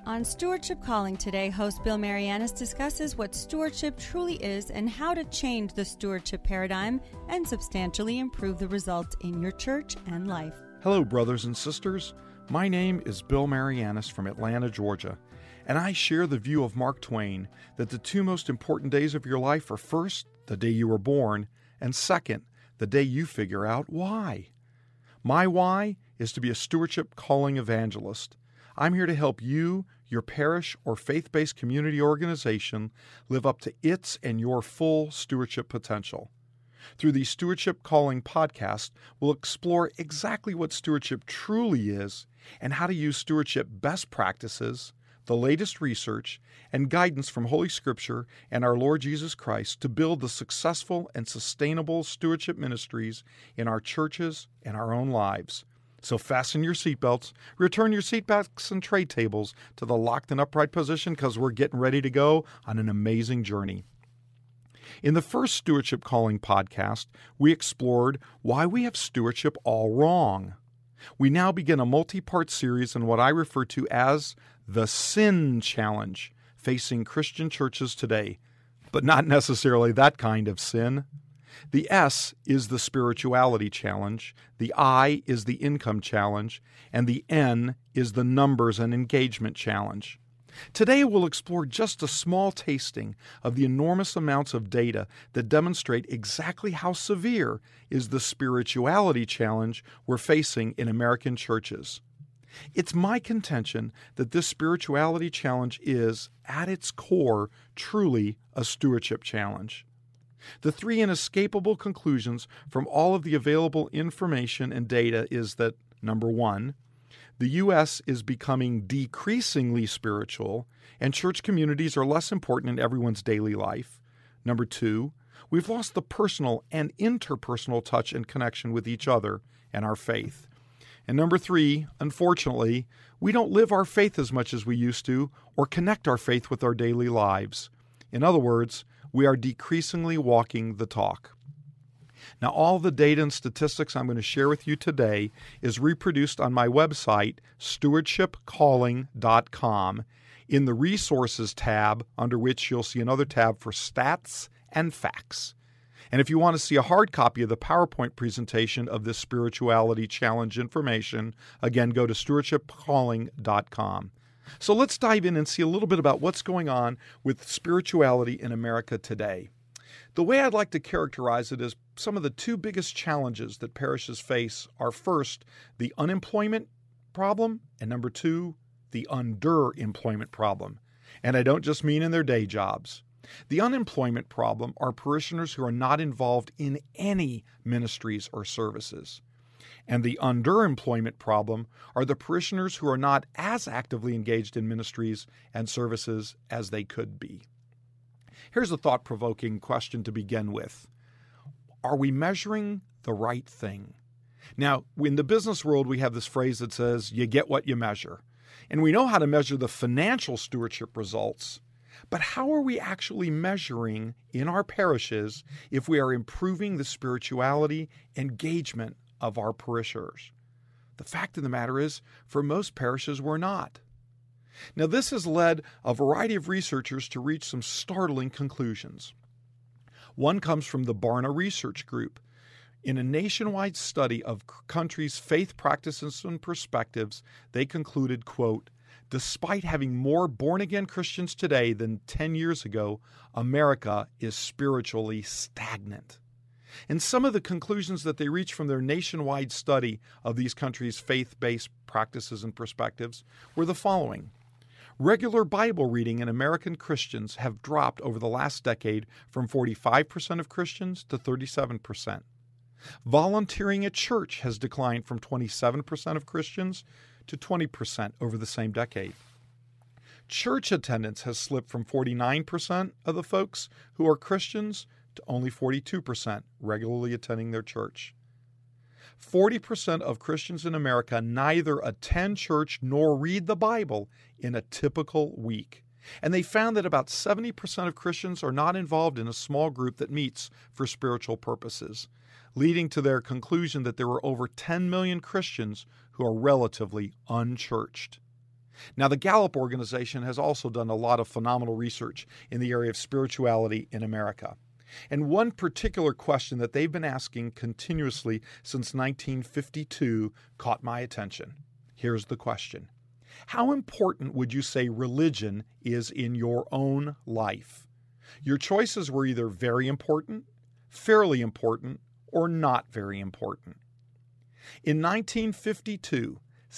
On Stewardship Calling today, host Bill Marianis discusses what stewardship truly is and how to change the stewardship paradigm and substantially improve the results in your church and life. Hello, brothers and sisters. My name is Bill Marianis from Atlanta, Georgia, and I share the view of Mark Twain that the two most important days of your life are first, the day you were born, and second, the day you figure out why. My why is to be a stewardship calling evangelist. I'm here to help you, your parish, or faith-based community organization live up to its and your full stewardship potential. Through these Stewardship Calling podcasts, we'll explore exactly what stewardship truly is and how to use stewardship best practices, the latest research, and guidance from Holy Scripture and our Lord Jesus Christ to build the successful and sustainable stewardship ministries in our churches and our own lives. So fasten your seatbelts, return your seatbacks and tray tables to the locked and upright position because we're getting ready to go on an amazing journey. In the first Stewardship Calling podcast, we explored why we have stewardship all wrong. We now begin a multi-part series on what I refer to as the Sin Challenge facing Christian churches today, but not necessarily that kind of sin. The S is the Spirituality Challenge, the I is the Income Challenge, and the N is the Numbers and Engagement Challenge. Today we'll explore just a small tasting of the enormous amounts of data that demonstrate exactly how severe is the Spirituality Challenge we're facing in American churches. It's my contention that this Spirituality Challenge is, at its core, truly a stewardship challenge. The three inescapable conclusions from all of the available information and data is that, number one, the U.S. is becoming decreasingly spiritual, and church communities are less important in everyone's daily life. Number two, we've lost the personal and interpersonal touch and connection with each other and our faith. And number three, unfortunately, we don't live our faith as much as we used to or connect our faith with our daily lives. In other words, we are decreasingly walking the talk. Now, all the data and statistics I'm going to share with you today is reproduced on my website, stewardshipcalling.com, in the Resources tab, under which you'll see another tab for Stats and Facts. And if you want to see a hard copy of the PowerPoint presentation of this Spirituality Challenge information, again, go to stewardshipcalling.com. So let's dive in and see a little bit about what's going on with spirituality in America today. The way I'd like to characterize it is some of the two biggest challenges that parishes face are first, the unemployment problem, and number two, the underemployment problem. And I don't just mean in their day jobs. The unemployment problem are parishioners who are not involved in any ministries or services. And the underemployment problem are the parishioners who are not as actively engaged in ministries and services as they could be. Here's a thought-provoking question to begin with. Are we measuring the right thing? Now, in the business world, we have this phrase that says, you get what you measure. And we know how to measure the financial stewardship results. But how are we actually measuring in our parishes if we are improving the spirituality engagement of our parishioners? The fact of the matter is, for most parishes, we're not. Now, this has led a variety of researchers to reach some startling conclusions. One comes from the Barna Research Group. In a nationwide study of countries' faith practices and perspectives, they concluded, quote, despite having more born-again Christians today than 10 years ago, America is spiritually stagnant. And some of the conclusions that they reached from their nationwide study of these countries' faith-based practices and perspectives were the following. Regular Bible reading in American Christians have dropped over the last decade from 45% of Christians to 37%. Volunteering at church has declined from 27% of Christians to 20% over the same decade. Church attendance has slipped from 49% of the folks who are Christians to only 42% regularly attending their church. 40% of Christians in America neither attend church nor read the Bible in a typical week. And they found that about 70% of Christians are not involved in a small group that meets for spiritual purposes, leading to their conclusion that there were over 10 million Christians who are relatively unchurched. Now, the Gallup organization has also done a lot of phenomenal research in the area of spirituality in America. And one particular question that they've been asking continuously since 1952 caught my attention. Here's the question. How important would you say religion is in your own life? Your choices were either very important, fairly important, or not very important. In 1952,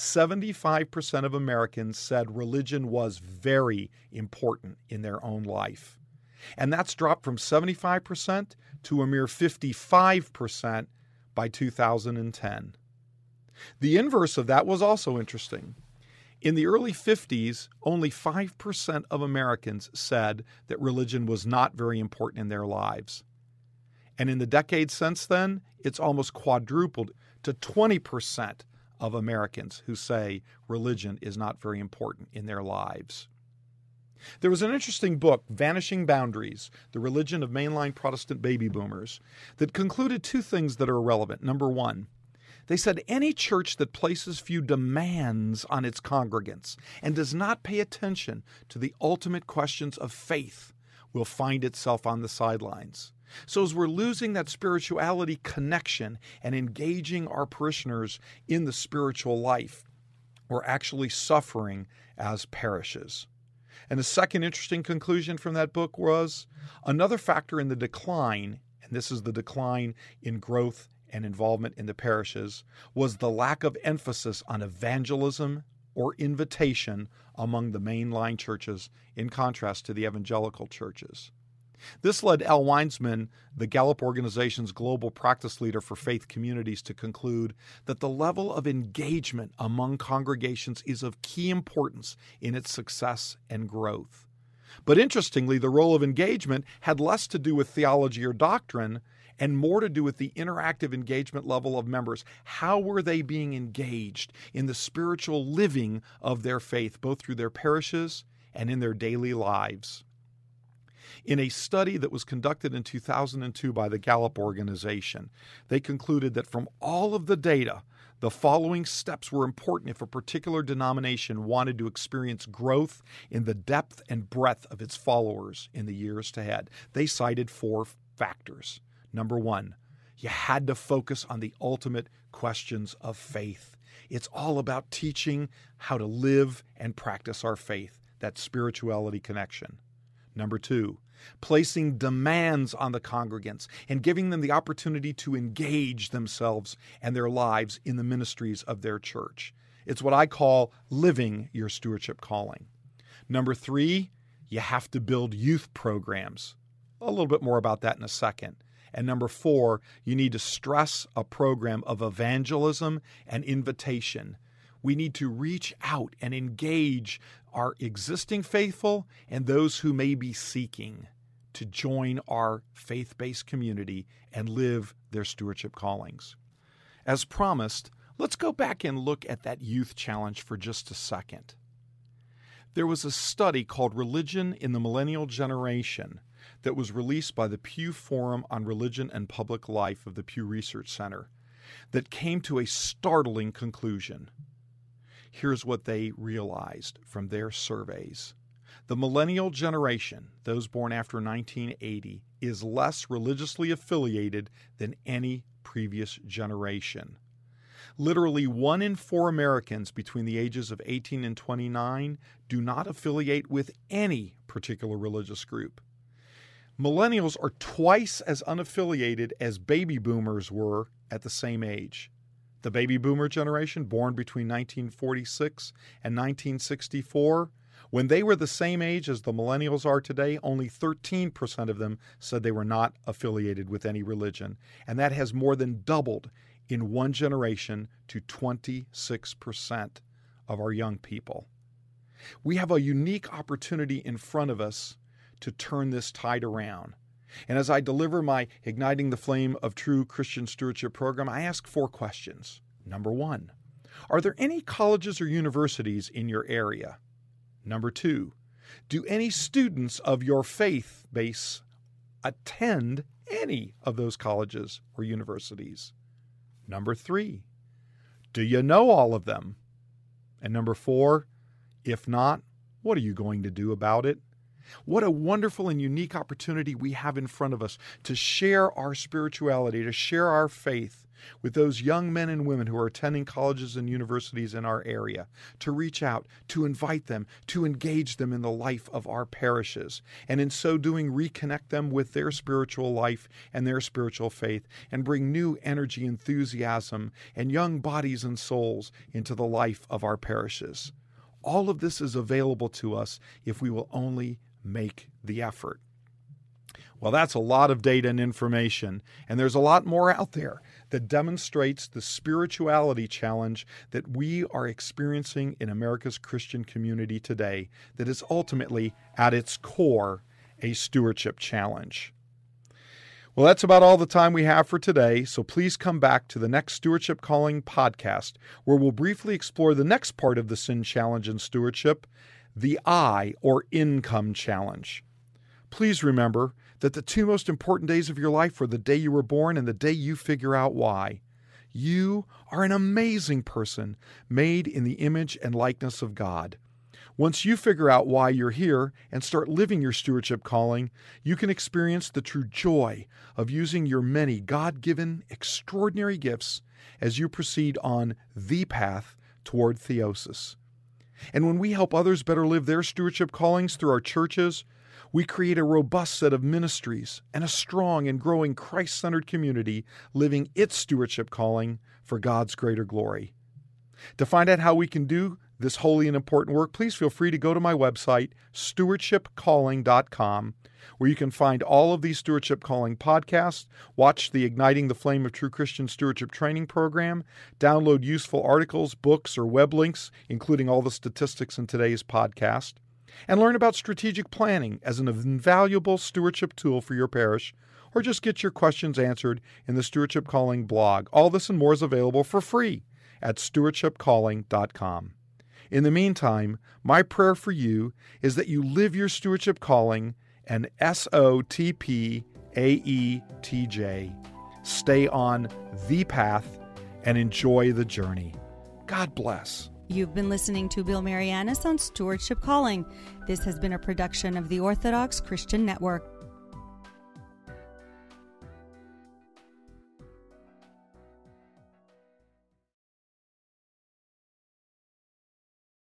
75% of Americans said religion was very important in their own life. And that's dropped from 75% to a mere 55% by 2010. The inverse of that was also interesting. In the early 50s, only 5% of Americans said that religion was not very important in their lives. And in the decades since then, it's almost quadrupled to 20% of Americans who say religion is not very important in their lives. There was an interesting book, Vanishing Boundaries, The Religion of Mainline Protestant Baby Boomers, that concluded two things that are relevant. Number one, they said any church that places few demands on its congregants and does not pay attention to the ultimate questions of faith will find itself on the sidelines. So as we're losing that spirituality connection and engaging our parishioners in the spiritual life, we're actually suffering as parishes. And the second interesting conclusion from that book was another factor in the decline, and this is the decline in growth and involvement in the parishes, was the lack of emphasis on evangelism or invitation among the mainline churches in contrast to the evangelical churches. This led Al Weinsman, the Gallup organization's global practice leader for faith communities, to conclude that the level of engagement among congregations is of key importance in its success and growth. But interestingly, the role of engagement had less to do with theology or doctrine and more to do with the interactive engagement level of members. How were they being engaged in the spiritual living of their faith, both through their parishes and in their daily lives? In a study that was conducted in 2002 by the Gallup organization, they concluded that from all of the data, the following steps were important if a particular denomination wanted to experience growth in the depth and breadth of its followers in the years ahead. They cited 4 factors. Number 1, you had to focus on the ultimate questions of faith. It's all about teaching how to live and practice our faith, that spirituality connection. Number 2, placing demands on the congregants and giving them the opportunity to engage themselves and their lives in the ministries of their church. It's what I call living your stewardship calling. Number 3, you have to build youth programs. A little bit more about that in a second. And number 4, you need to stress a program of evangelism and invitation. We need to reach out and engage our existing faithful and those who may be seeking to join our faith-based community and live their stewardship callings. As promised, let's go back and look at that youth challenge for just a second. There was a study called Religion in the Millennial Generation that was released by the Pew Forum on Religion and Public Life of the Pew Research Center that came to a startling conclusion. Here's what they realized from their surveys. The millennial generation, those born after 1980, is less religiously affiliated than any previous generation. Literally 1 in 4 Americans between the ages of 18 and 29 do not affiliate with any particular religious group. Millennials are twice as unaffiliated as baby boomers were at the same age. The baby boomer generation, born between 1946 and 1964, when they were the same age as the millennials are today, only 13% of them said they were not affiliated with any religion. And that has more than doubled in one generation to 26% of our young people. We have a unique opportunity in front of us to turn this tide around. And as I deliver my Igniting the Flame of True Christian Stewardship program, I ask 4 questions. Number 1, are there any colleges or universities in your area? Number 2, do any students of your faith base attend any of those colleges or universities? Number 3, do you know all of them? And number 4, If not, what are you going to do about it? What a wonderful and unique opportunity we have in front of us to share our spirituality, to share our faith with those young men and women who are attending colleges and universities in our area, to reach out, to invite them, to engage them in the life of our parishes, and in so doing reconnect them with their spiritual life and their spiritual faith, and bring new energy, enthusiasm, and young bodies and souls into the life of our parishes. All of this is available to us if we will only make the effort. Well, that's a lot of data and information, and there's a lot more out there that demonstrates the spirituality challenge that we are experiencing in America's Christian community today, that is ultimately, at its core, a stewardship challenge. Well, that's about all the time we have for today, so please come back to the next Stewardship Calling podcast, where we'll briefly explore the next part of the sin challenge in stewardship, the I, or income challenge. Please remember that the two most important days of your life are the day you were born and the day you figure out why. You are an amazing person made in the image and likeness of God. Once you figure out why you're here and start living your stewardship calling, you can experience the true joy of using your many God-given extraordinary gifts as you proceed on the path toward theosis. And when we help others better live their stewardship callings through our churches, we create a robust set of ministries and a strong and growing Christ-centered community living its stewardship calling for God's greater glory. To find out how we can do this holy and important work, please feel free to go to my website, stewardshipcalling.com, where you can find all of these Stewardship Calling podcasts, watch the Igniting the Flame of True Christian Stewardship training program, download useful articles, books, or web links, including all the statistics in today's podcast, and learn about strategic planning as an invaluable stewardship tool for your parish, or just get your questions answered in the Stewardship Calling blog. All this and more is available for free at stewardshipcalling.com. In the meantime, my prayer for you is that you live your stewardship calling and SOTPAETJ. Stay on the path and enjoy the journey. God bless. You've been listening to Bill Marianis on Stewardship Calling. This has been a production of the Orthodox Christian Network.